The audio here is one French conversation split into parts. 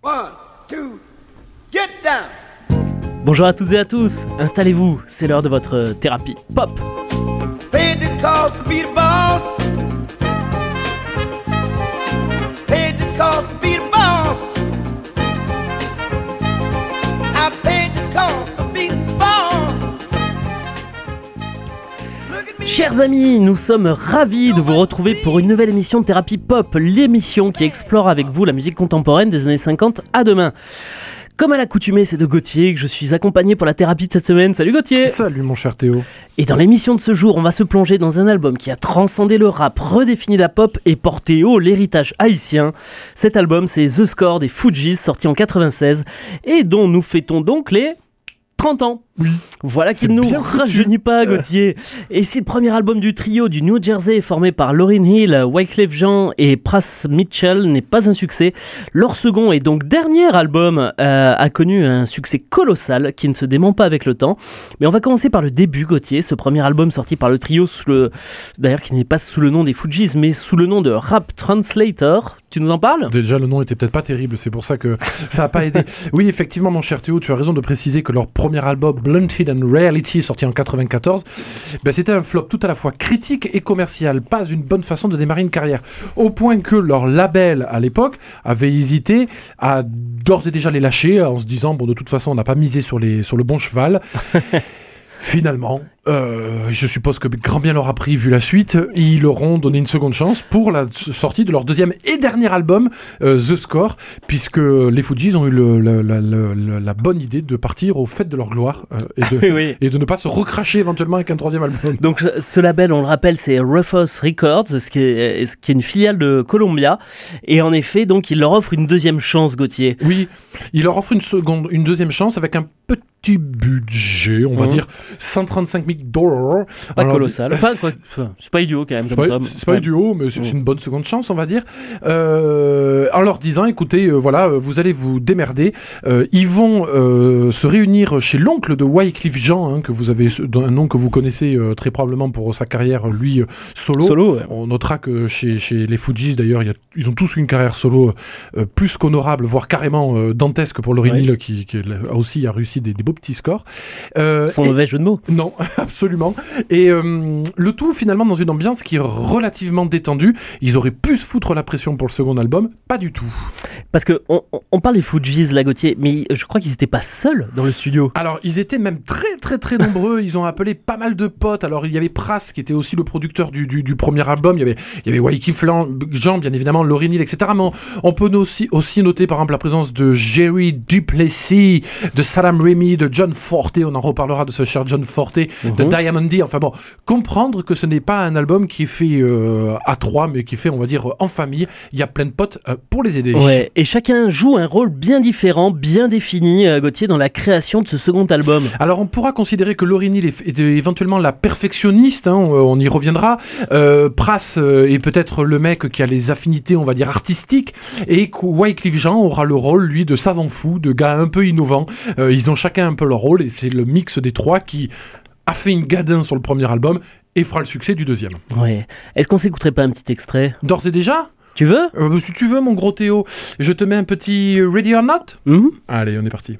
One, two, get down. Bonjour à toutes et à tous, installez-vous, c'est l'heure de votre thérapie pop. Paid the cost to be the boss. Paid the cost to be the boss. I paid the cost to be the boss. Chers amis, nous sommes ravis de vous retrouver pour une nouvelle émission de Thérapie Pop, l'émission qui explore avec vous la musique contemporaine des années 50 à demain. Comme à l'accoutumée, c'est de Gauthier que je suis accompagné pour la thérapie de cette semaine. Salut Gauthier. Salut mon cher Théo. Et dans l'émission de ce jour, on va se plonger dans un album qui a transcendé le rap, redéfini la pop et porté haut l'héritage haïtien. Cet album, c'est The Score des Fugees, sorti en 96 et dont nous fêtons donc les 30 ans. Oui. Voilà qui ne nous rajeunit pas, Gauthier. Et si le premier album du trio du New Jersey formé par Lauryn Hill, Wyclef Jean et Pras Mitchell n'est pas un succès, leur second et donc dernier album a connu un succès colossal qui ne se dément pas avec le temps. Mais on va commencer par le début, Gauthier. Ce premier album sorti par le trio d'ailleurs qui n'est pas sous le nom des Fugees mais sous le nom de Rap Translator. Tu nous en parles ? Déjà, le nom était peut-être pas terrible, c'est pour ça que ça n'a pas aidé. Oui, effectivement, mon cher Théo, tu as raison de préciser que leur premier album, Blunted and Reality, sorti en 94, c'était un flop tout à la fois critique et commercial. Pas une bonne façon de démarrer une carrière. Au point que leur label, à l'époque, avait hésité à d'ores et déjà les lâcher, en se disant, bon, de toute façon, on n'a pas misé sur le bon cheval. Finalement, je suppose que grand bien leur a pris vu la suite, ils leur ont donné une seconde chance pour la sortie de leur deuxième et dernier album, The Score, puisque les Fugees ont eu la bonne idée de partir au fait de leur gloire et de ne pas se recracher éventuellement avec un troisième album. Donc ce label, on le rappelle, c'est Rufus Records, ce qui est une filiale de Columbia, et en effet, donc il leur offre une deuxième chance, Gauthier. Oui, il leur offre une deuxième chance avec un petit budget, on va dire $135 000. Pas colossal. C'est pas idiot quand même. C'est pas idiot, mais c'est une bonne seconde chance, on va dire. En leur disant, écoutez, voilà, vous allez vous démerder. Ils vont se réunir chez l'oncle de Wyclef Jean, un nom que vous connaissez très probablement pour sa carrière, lui, solo. Ouais. On notera que chez les Fugees, d'ailleurs, ils ont tous une carrière solo plus qu'honorable, voire carrément dantesque pour Lauryn Hill, qui aussi a réussi des beaux petits scores. Sans mauvais jeu de mots. Non, absolument. Et le tout finalement dans une ambiance qui est relativement détendue. Ils auraient pu se foutre la pression pour le second album, pas du tout. Parce que on parle des Fugees là, Gauthier, mais je crois qu'ils n'étaient pas seuls dans le studio. Alors ils étaient même très très très nombreux. Ils ont appelé pas mal de potes. Alors il y avait Pras qui était aussi le producteur du premier album. Il y avait Wyclef Jean, bien évidemment, Lauryn Hill, etc. Mais on peut aussi noter par exemple la présence de Jerry Duplessis, de Saddam Remy, de John Forte. On en reparlera de ce cher John Forte, de Diamond D. Enfin bon, comprendre que ce n'est pas un album qui est fait à trois, mais qui est fait, on va dire, en famille. Il y a plein de potes pour les aider. Ouais, et chacun joue un rôle bien différent, bien défini, Gauthier, dans la création de ce second album. Alors on pourra considérer que Lauryn Hill est éventuellement la perfectionniste, on y reviendra. Pras est peut-être le mec qui a les affinités, on va dire, artistiques, et Wyclef Jean aura le rôle, lui, de savant fou, de gars un peu innovant. Ils ont chacun un peu leur rôle, et c'est le mix des trois qui a fait une gadin sur le premier album et fera le succès du deuxième. Ouais. Est-ce qu'on s'écouterait pas un petit extrait ? D'ores et déjà ? Tu veux ? Si tu veux, mon gros Théo. Je te mets un petit Ready or Not ? Allez, on est parti.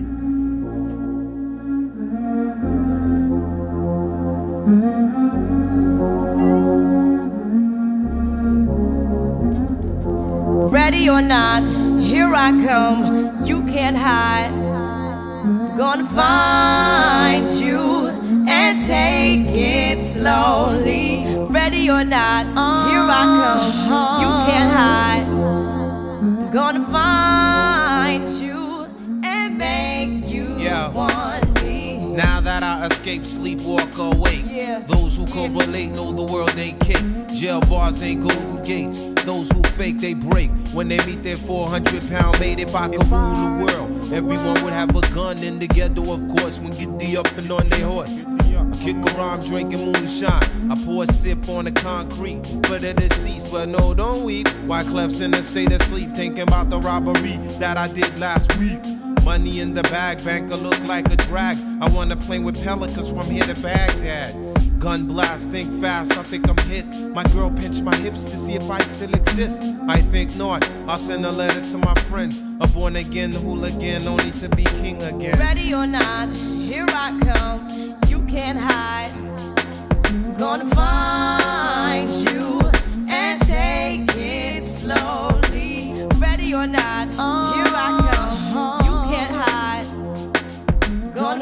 Ready or not, here I come, you can't hide. Gonna find you and take it slowly. Ready or not, here I come, you can't hide. Gonna find you and make you want me. Now that I escape, sleep, walk awake. Those who correlate know the world ain't kick. Jail bars ain't golden gates. Those who fake, they break. When they meet their 400-pound mate, if I could rule the world, everyone would have a gun in the ghetto, of course, when get the up and on their horse. I kick around drinking moonshine. I pour a sip on the concrete for the deceased, but no, don't weep. Wyclef's in a state of sleep, thinking about the robbery that I did last week. Money in the bag, banker look like a drag. I wanna play with pelicans from here to Baghdad. Gun blast, think fast, I think I'm hit. My girl pinched my hips to see if I still exist. I think not, I'll send a letter to my friends. A born again hooligan, only to be king again. Ready or not, here I come. You can't hide. Gonna find you and take it slowly. Ready or not, here I come. You can't hide. Gonna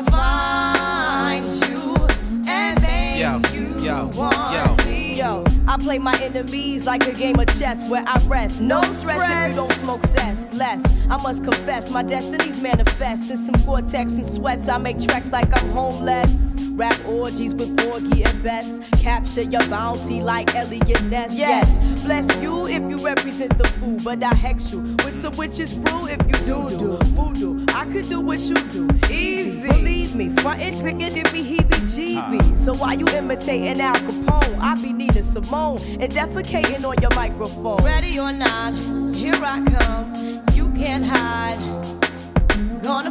find you and make you want me. Yo, I play my enemies like a game of chess where I rest. No stress if you don't smoke cess. Less, I must confess, my destinies manifest. In some Gore-Tex and sweats, I make tracks like I'm homeless. Rap orgies with Porgy and Bess. Capture your bounty like Elliot Ness. Yes, bless you if you represent the fool, but I hex you with some witches brew if you do voodoo. I could do what you do, easy. Believe me, frontin' chicken it be heebie-jeebie. So while you imitating Al Capone, I be needing Simone and defecating on your microphone. Ready or not, here I come. You can't hide. Gonna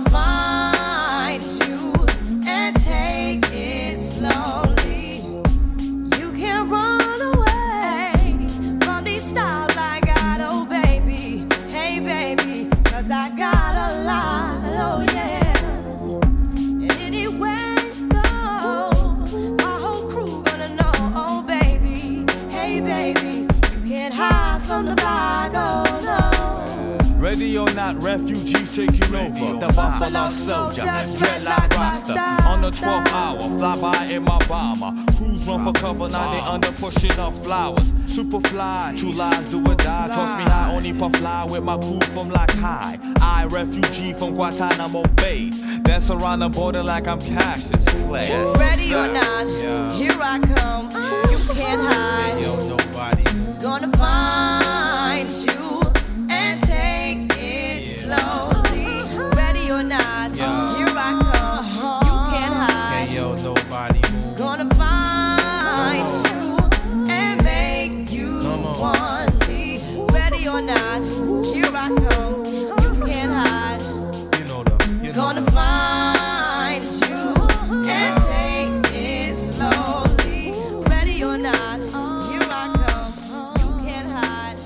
find you and take it slowly. You can't run away from these styles I got, oh baby. Hey baby, 'cause I got a lot, oh yeah. And anywhere you go, my whole crew gonna know, oh baby. Hey baby, you can't hide from the block, oh no. Ready or not, refugees taking over. The Buffalo Soldier, dreadlock roster. On the 12th hour, fly by in my bomber. Crews run for cover, now they under pushing up flowers. Super fly, true lies do or die. Toss me high, only puff fly with my crew from like high. I, refugee from Guantanamo Bay. Dance around the border like I'm Cassius Clay. Ready or not, here I come. You can't hide. Yo, nobody move. Gonna find you and take it slowly. Ready or not, here I come. You can't hide. Yo, nobody move. Gonna find you and make you want me. Ready or not, here I come. You can't hide. Gonna find you and take it slowly. Ready or not, here I come. You can't hide.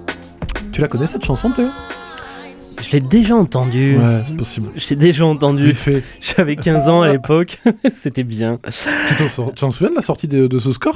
Tu la connais cette chanson, Théo ? Je l'ai déjà entendu. Ouais, c'est possible. Je l'ai déjà entendu. Vite fait. J'avais 15 ans à l'époque. C'était bien. Tu t'en souviens de la sortie de ce score ?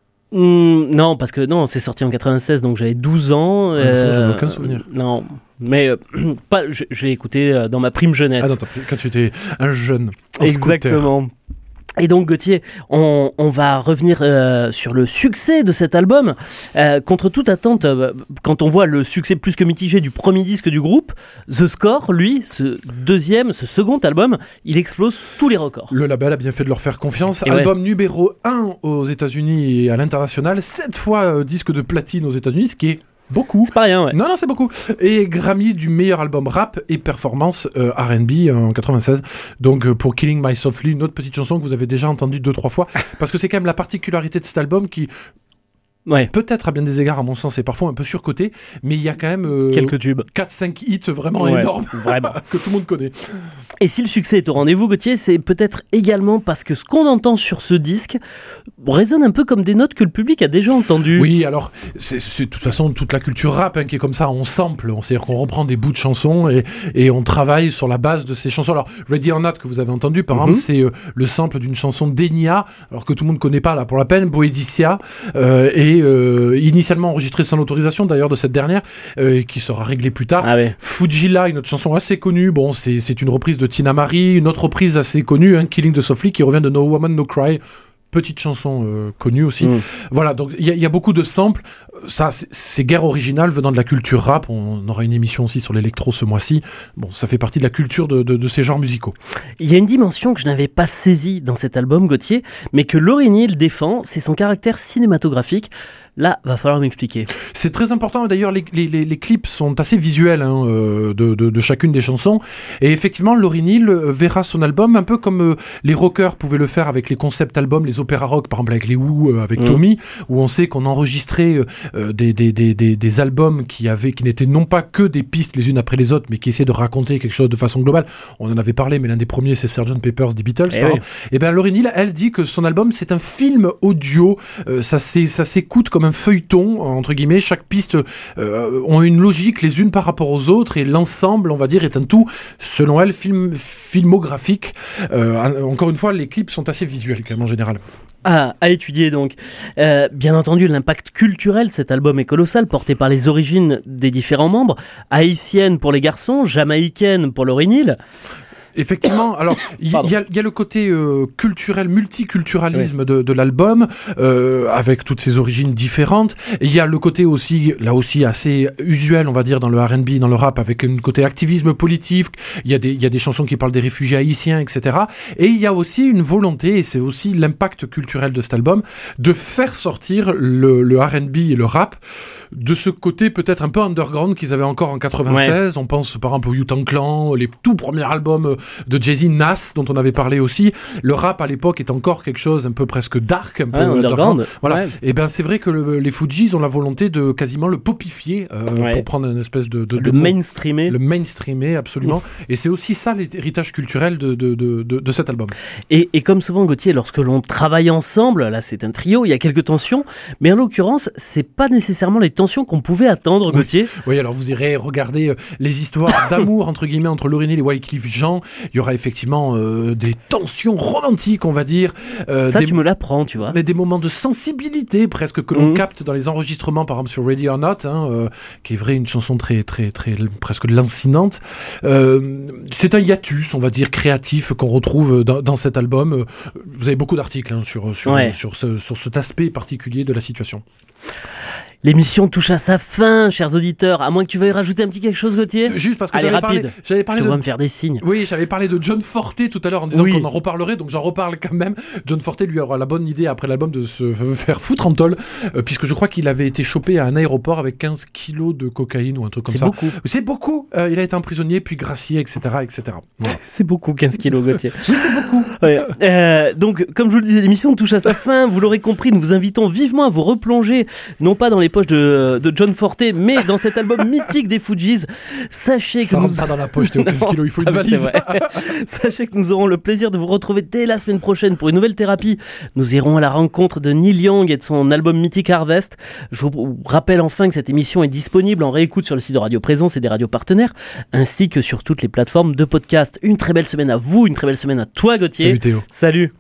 Non, parce que non, c'est sorti en 96, donc j'avais 12 ans. Ah, ça, j'en ai aucun souvenir. Non, mais pas, je l'ai écouté dans ma prime jeunesse. Ah non, quand tu étais un jeune. Exactement. Et donc Gauthier, on va revenir sur le succès de cet album. Contre toute attente, quand on voit le succès plus que mitigé du premier disque du groupe, The Score, lui, ce second album, il explose tous les records. Le label a bien fait de leur faire confiance. Et album numéro 1 aux États-Unis et à l'international, 7 fois disque de platine aux États-Unis, ce qui est beaucoup. C'est pas rien, ouais. Non, c'est beaucoup. Et Grammy du meilleur album rap et performance R&B en 96. Donc pour Killing My Softly, une autre petite chanson que vous avez déjà entendue 2-3 fois. Parce que c'est quand même la particularité de cet album qui... Ouais. Peut-être à bien des égards, à mon sens, est parfois un peu surcoté, mais il y a quand même quelques tubes. 4-5 hits vraiment énormes vraiment. que tout le monde connaît. Et si le succès est au rendez-vous, Gauthier, c'est peut-être également parce que ce qu'on entend sur ce disque résonne un peu comme des notes que le public a déjà entendues. Oui, alors, c'est de toute façon toute la culture rap qui est comme ça, on sample, c'est-à-dire qu'on reprend des bouts de chansons et on travaille sur la base de ces chansons. Alors, Ready or Not, que vous avez entendu, par exemple, c'est le sample d'une chanson d'Enya, alors que tout le monde ne connaît pas, là, pour la peine, Boedicia, initialement enregistrée sans l'autorisation, d'ailleurs, de cette dernière, qui sera réglée plus tard. Ah ouais. Fujila, une autre chanson assez connue, bon, c'est une reprise de Tina Marie, une autre reprise assez connue, Killing the Softly, qui revient de No Woman No Cry, petite chanson connue aussi. Voilà, donc il y a beaucoup de samples. Ça, c'est guère original venant de la culture rap. On aura une émission aussi sur l'électro ce mois-ci. Bon, ça fait partie de la culture de ces genres musicaux. Il y a une dimension que je n'avais pas saisie dans cet album, Gauthier, mais que Lauryn Hill défend, c'est son caractère cinématographique. Là, va falloir m'expliquer. C'est très important. D'ailleurs, les clips sont assez visuels de chacune des chansons. Et effectivement, Lauryn Hill verra son album un peu comme les rockers pouvaient le faire avec les concept albums, les opéras rock, par exemple avec les Who, avec Tommy, où on sait qu'on enregistrait des albums qui n'étaient non pas que des pistes les unes après les autres, mais qui essayaient de raconter quelque chose de façon globale. On en avait parlé, mais l'un des premiers, c'est Sgt. Pepper's des Beatles. Et bien, Lauryn Hill, elle dit que son album, c'est un film audio. Ça s'écoute comme un feuilleton, entre guillemets. Chaque piste ont une logique les unes par rapport aux autres, et l'ensemble, on va dire, est un tout, selon elle, filmographique. Encore une fois, les clips sont assez visuels, quand même, en général. À étudier donc. Bien entendu, l'impact culturel de cet album est colossal, porté par les origines des différents membres. Haïtienne pour les garçons, jamaïcaine pour Lauryn Hill. Effectivement, alors il y a le côté culturel, multiculturalisme de l'album, avec toutes ses origines différentes. Il y a le côté aussi, là aussi assez usuel, on va dire, dans le R&B, dans le rap, avec un côté activisme politique. Il y a des chansons qui parlent des réfugiés haïtiens, etc. Et il y a aussi une volonté, et c'est aussi l'impact culturel de cet album, de faire sortir le R&B et le rap de ce côté peut-être un peu underground qu'ils avaient encore en 96. On pense par exemple au Wu-Tang Clan, les tout premiers albums de Jay-Z, Nas, dont on avait parlé aussi. Le rap à l'époque est encore quelque chose un peu presque dark, un peu underground. Voilà. Ouais. Et ben c'est vrai que les Fugees ont la volonté de quasiment le popifier pour prendre une espèce de le mainstreamer. Le mainstreamer, absolument. Et c'est aussi ça l'héritage culturel de cet album. Et comme souvent, Gauthier, lorsque l'on travaille ensemble, là c'est un trio, il y a quelques tensions, mais en l'occurrence, c'est pas nécessairement les tensions qu'on pouvait attendre, Gauthier. Oui, alors vous irez regarder les histoires d'amour, entre guillemets, entre Lauryn Hill et Wyclef Jean. Il y aura effectivement des tensions romantiques, on va dire. Tu me l'apprends, tu vois. Mais des moments de sensibilité, presque, que l'on capte dans les enregistrements, par exemple sur Ready or Not, qui est vrai, une chanson très, très, très, presque lancinante. C'est un hiatus, on va dire, créatif qu'on retrouve dans cet album. Vous avez beaucoup d'articles sur cet aspect particulier de la situation. L'émission touche à sa fin, chers auditeurs. À moins que tu veuilles rajouter un petit quelque chose, Gauthier. Juste parce que j'avais parlé je te vois me faire des signes. Oui, j'avais parlé de John Forte tout à l'heure en disant qu'on en reparlerait, donc j'en reparle quand même. John Forte lui aura la bonne idée après l'album de se faire foutre en tôle, puisque je crois qu'il avait été chopé à un aéroport avec 15 kilos de cocaïne ou un truc comme ça. C'est beaucoup. Il a été emprisonné, puis gracié, etc. Voilà. C'est beaucoup, 15 kilos, Gauthier. Oui, c'est beaucoup. Donc, comme je vous le disais, l'émission touche à sa fin. Vous l'aurez compris, nous vous invitons vivement à vous replonger, non pas dans les poches de John Forte, mais dans cet album mythique des Fugees. Sachez que ça rentre pas dans la poche, Théo, 15 kilos, il faut une valise. Sachez que nous aurons le plaisir de vous retrouver dès la semaine prochaine pour une nouvelle thérapie. Nous irons à la rencontre de Neil Young et de son album mythique Harvest. Je vous rappelle enfin que cette émission est disponible en réécoute sur le site de Radio Présence et des radios partenaires, ainsi que sur toutes les plateformes de podcast. Une très belle semaine à vous, une très belle semaine à toi, Gauthier. Salut Théo. Salut.